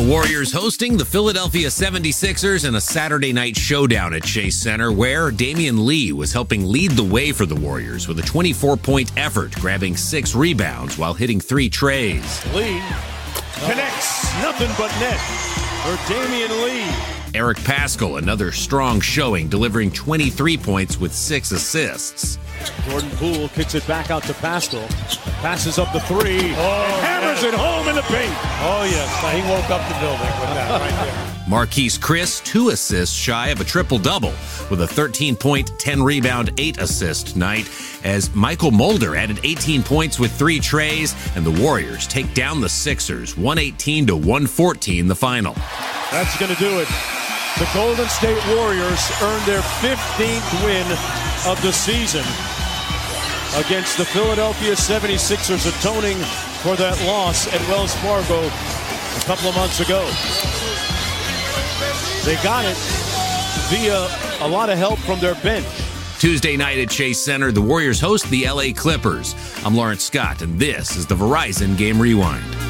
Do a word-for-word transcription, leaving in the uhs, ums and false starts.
Warriors hosting the Philadelphia seventy-sixers in a Saturday night showdown at Chase Center, where Damian Lee was helping lead the way for the Warriors with a twenty-four point effort, grabbing six rebounds while hitting three trays. Lee connects, nothing but net for Damian Lee. Eric Paschall, another strong showing, delivering twenty-three points with six assists. Jordan Poole kicks it back out to Paschall. Passes up the three. Oh, and hammers yes. it home in the paint. Oh, yes. He woke up the building with that right there. Marquise Chris, two assists shy of a triple-double with a thirteen point, ten rebound, eight assist night, as Michael Mulder added eighteen points with three trays, and the Warriors take down the Sixers one eighteen to one fourteen the final. That's going to do it. The Golden State Warriors earned their fifteenth win of the season against the Philadelphia seventy-sixers, atoning for that loss at Wells Fargo a couple of months ago. They got it via a lot of help from their bench. Tuesday night at Chase Center, the Warriors host the L A Clippers. I'm Lawrence Scott, and this is the Verizon Game Rewind.